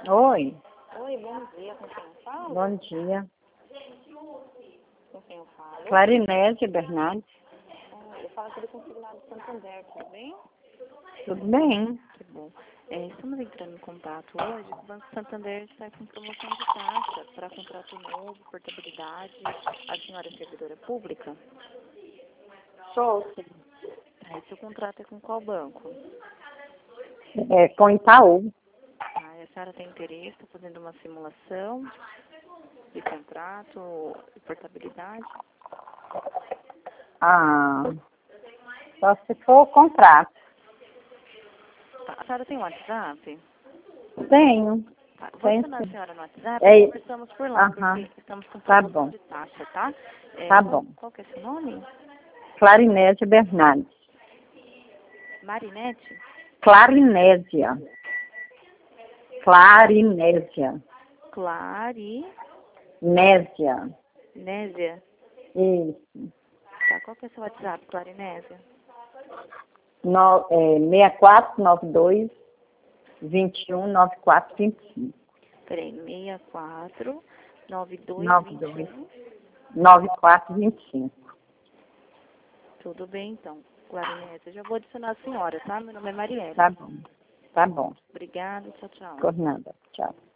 Oi, Oi, bom dia. Com quem eu falo? bom dia. Com quem eu falo? Clarinete Bernardes, Eu falo aqui do Consignado de Santander, tudo bem? tudo bem? Que bom. Estamos entrando em contato hoje com o Banco Santander está com promoção de taxa para contrato novo, portabilidade. A senhora é servidora pública? Sou, sim. Aí seu contrato é com qual banco? É, com Itaú. A senhora tem interesse, está fazendo uma simulação de contrato e portabilidade? Ah, só se for o contrato. Tá. A senhora tem WhatsApp? Tenho, Tá. Vou tenho adicionar a sim. senhora no WhatsApp É, e conversamos por lá, aham, porque estamos com tá promoção bom, de taxa, tá? tá bom. Qual que é seu nome? Clarinete Bernardes. Marinete? Clarinésia. Clarinésia. Nésia. Clarinésia. Isso. Tá, qual que é seu WhatsApp, Clarinésia? 6492 219425. Peraí, 64 92 92 21. 9425. Tudo bem, então. Clarinésia, já vou adicionar a senhora, tá? Meu nome é Marielle. Tá bom. Tá bom. Obrigada, tchau, tchau. Por nada. Tchau.